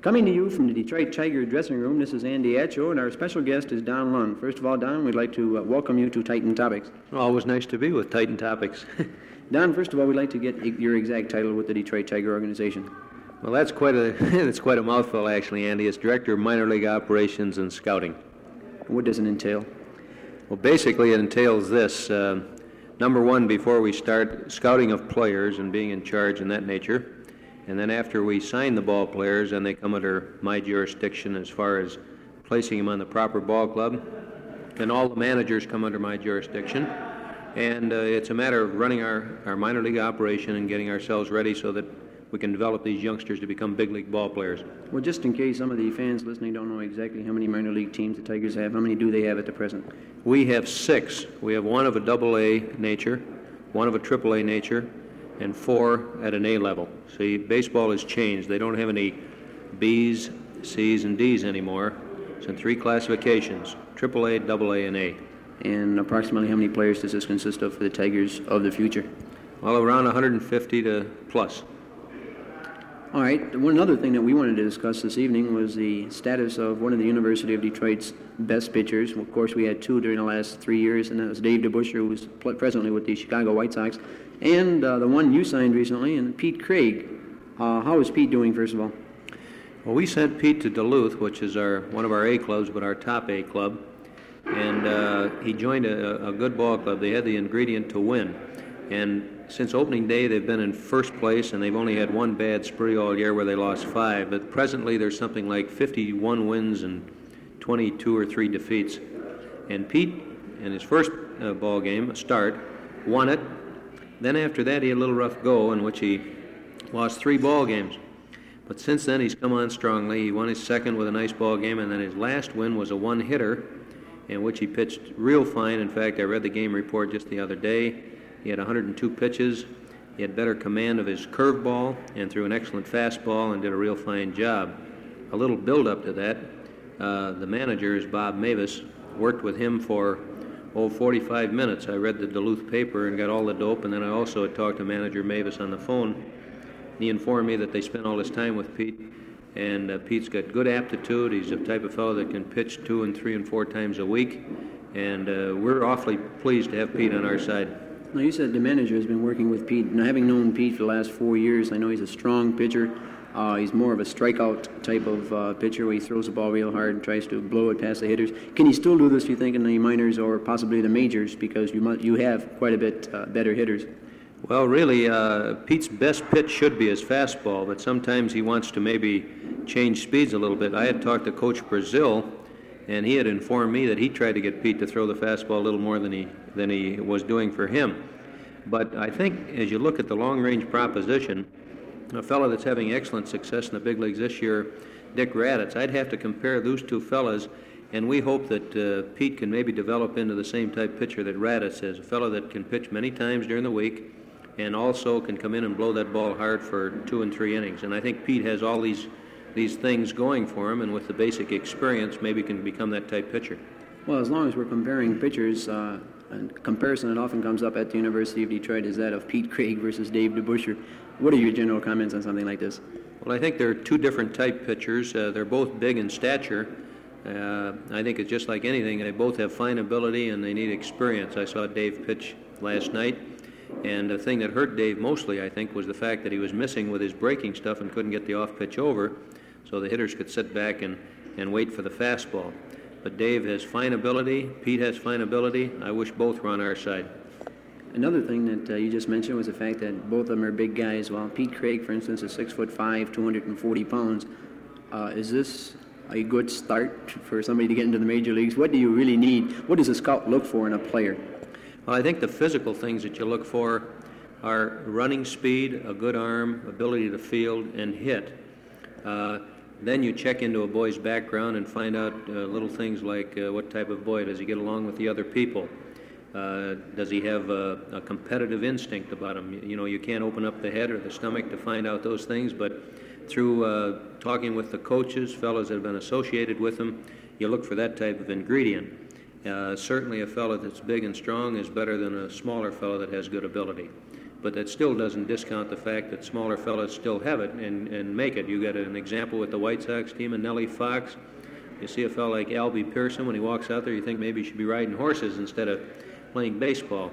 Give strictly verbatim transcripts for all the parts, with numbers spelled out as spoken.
Coming to you from the Detroit Tiger dressing room, this is Andy Atcho, and our special guest is Don Lund. First of all, Don, we'd like to uh, welcome you to Titan Topics. Always nice to be with Titan Topics. Don, first of all, we'd like to get your exact title with the Detroit Tiger organization. Well, that's quite a that's quite a mouthful, actually, Andy. It's Director of Minor League Operations and Scouting. What does it entail? Well, basically, it entails this. Uh, number one, before we start, scouting of players and being in charge in that nature. And then after we sign the ball players, and they come under my jurisdiction as far as placing them on the proper ball club, and all the managers come under my jurisdiction. And uh, it's a matter of running our, our minor league operation and getting ourselves ready so that we can develop these youngsters to become big league ball players. Well, just in case some of the fans listening don't know exactly how many minor league teams the Tigers have, how many do they have at the present? We have six. We have one of a double A nature, one of a triple A nature, and four at an A level. See, baseball has changed. They don't have any B's, C's, and D's anymore. It's in three classifications, triple A, double A, and A. And approximately how many players does this consist of for the Tigers of the future? Well, around one hundred fifty to plus. All right. One other thing that we wanted to discuss this evening was the status of one of the University of Detroit's best pitchers. Of course, we had two during the last three years, and that was Dave DeBusschere, who's presently with the Chicago White Sox, and uh, the one you signed recently, and Pete Craig. Uh, how is Pete doing, first of all? Well, we sent Pete to Duluth, which is our one of our A clubs, but our top A club, and uh, he joined a, a good ball club. They had the ingredient to win, and since opening day, they've been in first place, and they've only had one bad spree all year where they lost five. But presently, there's something like fifty-one wins and twenty-two or three defeats. And Pete, in his first uh, ball game, start, won it. Then after that, he had a little rough go in which he lost three ball games. But since then, he's come on strongly. He won his second with a nice ball game, and then his last win was a one-hitter in which he pitched real fine. In fact, I read the game report just the other day. He had one hundred two pitches. He had better command of his curveball and threw an excellent fastball and did a real fine job. A little build-up to that, uh, the manager is Bob Mavis, worked with him for, oh, forty-five minutes. I read the Duluth paper and got all the dope, and then I also had talked to manager Mavis on the phone. He informed me that they spent all this time with Pete, and uh, Pete's got good aptitude. He's the type of fellow that can pitch two and three and four times a week, and uh, we're awfully pleased to have Pete on our side. Now, you said the manager has been working with Pete. Now, having known Pete for the last four years, I know he's a strong pitcher. Uh, he's more of a strikeout type of uh, pitcher where he throws the ball real hard and tries to blow it past the hitters. Can he still do this, you think, in the minors or possibly the majors, because you must, you have quite a bit uh, better hitters? Well, really, uh, Pete's best pitch should be his fastball, but sometimes he wants to maybe change speeds a little bit. I had talked to Coach Brazil, and he had informed me that he tried to get Pete to throw the fastball a little more than he than he was doing for him. But I think as you look at the long-range proposition, a fellow that's having excellent success in the big leagues this year, Dick Raditz, I'd have to compare those two fellas, and we hope that uh, Pete can maybe develop into the same type pitcher that Raditz is, a fellow that can pitch many times during the week and also can come in and blow that ball hard for two and three innings. And I think Pete has all these these things going for him, and with the basic experience, maybe can become that type pitcher. Well, as long as we're comparing pitchers, uh, a comparison that often comes up at the University of Detroit is that of Pete Craig versus Dave DeBusschere. What are your general comments on something like this? Well, I think they're two different type pitchers. Uh, they're both big in stature. Uh, I think it's just like anything. They both have fine ability and they need experience. I saw Dave pitch last night, and the thing that hurt Dave mostly, I think, was the fact that he was missing with his breaking stuff and couldn't get the off-pitch over, so the hitters could sit back and, and wait for the fastball. But Dave has fine ability. Pete has fine ability. I wish both were on our side. Another thing that uh, you just mentioned was the fact that both of them are big guys. While Pete Craig, for instance, is six foot five, two hundred forty pounds. Uh, is this a good start for somebody to get into the major leagues? What do you really need? What does a scout look for in a player? Well, I think the physical things that you look for are running speed, a good arm, ability to field, and hit. Uh, Then you check into a boy's background and find out uh, little things like uh, what type of boy. Does he get along with the other people? Uh, does he have a, a competitive instinct about him? You know, you can't open up the head or the stomach to find out those things, but through uh, talking with the coaches, fellows that have been associated with him, you look for that type of ingredient. Uh, certainly a fellow that's big and strong is better than a smaller fellow that has good ability. but that still doesn't discount the fact that smaller fellas still have it and, and make it. You got an example with the White Sox team and Nellie Fox. You see a fellow like Albie Pearson, when he walks out there, you think maybe he should be riding horses instead of playing baseball.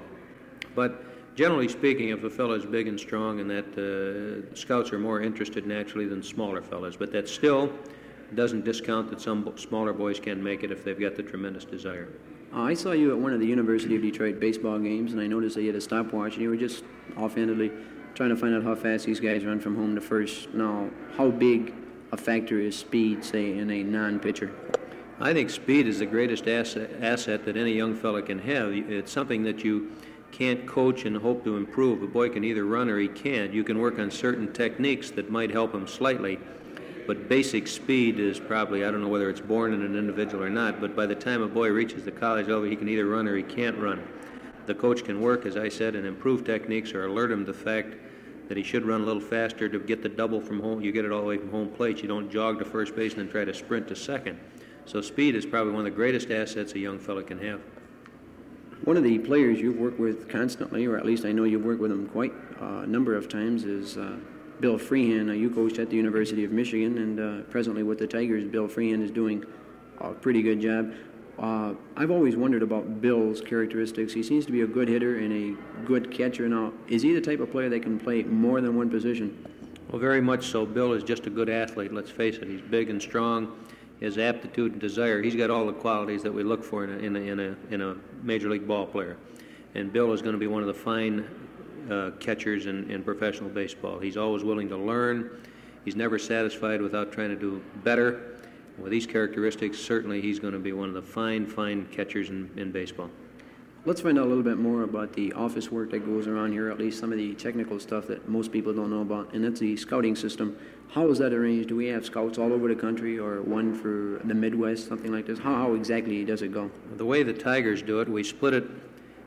But generally speaking, if a fellow is big and strong, and that uh, scouts are more interested naturally than smaller fellas. But that still doesn't discount that some smaller boys can make it if they've got the tremendous desire. Uh, I saw you at one of the University of Detroit baseball games, and I noticed that you had a stopwatch, and you were just offhandedly trying to find out how fast these guys run from home to first. Now, how big a factor is speed, say, in a non-pitcher? I think speed is the greatest asset, asset that any young fella can have. It's something that you can't coach and hope to improve. A boy can either run or he can't. You can work on certain techniques that might help him slightly, but basic speed is probably, I don't know whether it's born in an individual or not, but by the time a boy reaches the college level, he can either run or he can't run. The coach can work, as I said, and improve techniques or alert him to the fact that he should run a little faster to get the double from home. You get it all the way from home plate. You don't jog to first base and then try to sprint to second. So speed is probably one of the greatest assets a young fella can have. One of the players you've worked with constantly, or at least I know you've worked with him quite a number of times, is uh, Bill Freehan. Uh, you coached at the University of Michigan, and uh, presently with the Tigers, Bill Freehan is doing a pretty good job. Uh, I've always wondered about Bill's characteristics. He seems to be a good hitter and a good catcher. Now, is he the type of player that can play more than one position? Well, very much so. Bill is just a good athlete, let's face it. He's big and strong. His aptitude and desire, he's got all the qualities that we look for in a, in a, in a, in a major league ball player. And Bill is going to be one of the fine uh, catchers in, in professional baseball. He's always willing to learn. He's never satisfied without trying to do better. With these characteristics, certainly he's going to be one of the fine, fine catchers in, in baseball. Let's find out a little bit more about the office work that goes around here, at least some of the technical stuff that most people don't know about, and that's the scouting system. How is that arranged? Do we have scouts all over the country, or one for the Midwest, something like this? How, how exactly does it go? The way the Tigers do it, we split it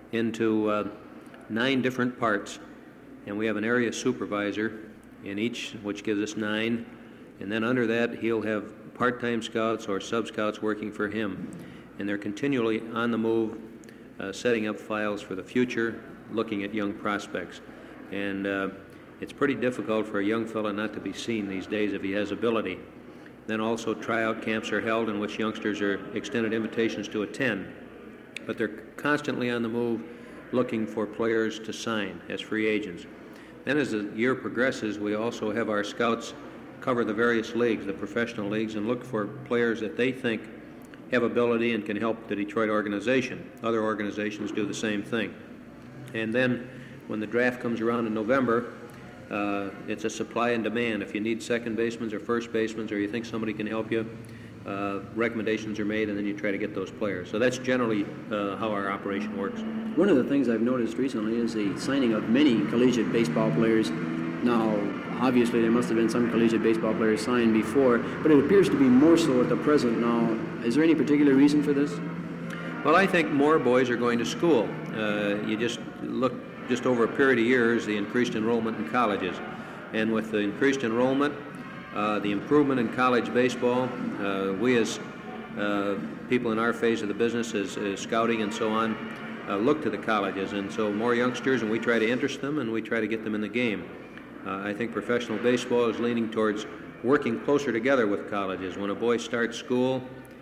into uh, nine different parts, and we have an area supervisor in each, which gives us nine, and then under that he'll have part-time scouts or sub-scouts working for him, and they're continually on the move, uh, setting up files for the future, looking at young prospects. And uh, it's pretty difficult for a young fella not to be seen these days if he has ability. Then also tryout camps are held in which youngsters are extended invitations to attend, but they're constantly on the move looking for players to sign as free agents. Then as the year progresses, we also have our scouts cover the various leagues, the professional leagues, and look for players that they think have ability and can help the Detroit organization. Other organizations do the same thing. And then when the draft comes around in November, uh, it's a supply and demand. If you need second basemen or first basemen, or you think somebody can help you, uh, recommendations are made, and then you try to get those players. So that's generally uh, how our operation works. One of the things I've noticed recently is the signing of many collegiate baseball players. Now, obviously, there must have been some collegiate baseball players signed before, but it appears to be more so at the present now. Is there any particular reason for this? Well, I think more boys are going to school. Uh, you just look just over a period of years, the increased enrollment in colleges. And with the increased enrollment, uh, the improvement in college baseball, uh, we as uh, people in our phase of the business, as, as scouting and so on, uh, look to the colleges. And so more youngsters, and we try to interest them, and we try to get them in the game. Uh, I think professional baseball is leaning towards working closer together with colleges. When a boy starts school,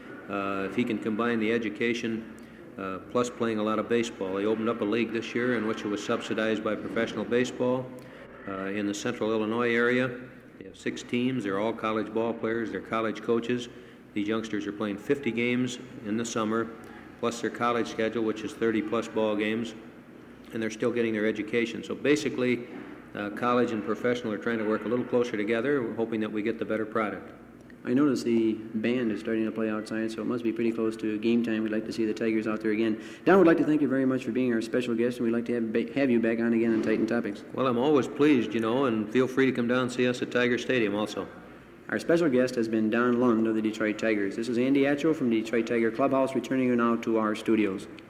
uh, if he can combine the education uh, plus playing a lot of baseball. They opened up a league this year in which it was subsidized by professional baseball uh, in the central Illinois area. They have six teams. They're all college ball players. They're college coaches. These youngsters are playing fifty games in the summer, plus their college schedule, which is thirty plus ball games, and they're still getting their education. So basically, Uh, college and professional are trying to work a little closer together. We're hoping that we get the better product. I notice the band is starting to play outside, so it must be pretty close to game time. We'd like to see the Tigers out there again. Don, we'd like to thank you very much for being our special guest, and we'd like to have, have you back on again on Titan Topics. Well, I'm always pleased, you know, and feel free to come down and see us at Tiger Stadium also. Our special guest has been Don Lund of the Detroit Tigers. This is Andy Atchell from the Detroit Tiger Clubhouse, returning you now to our studios.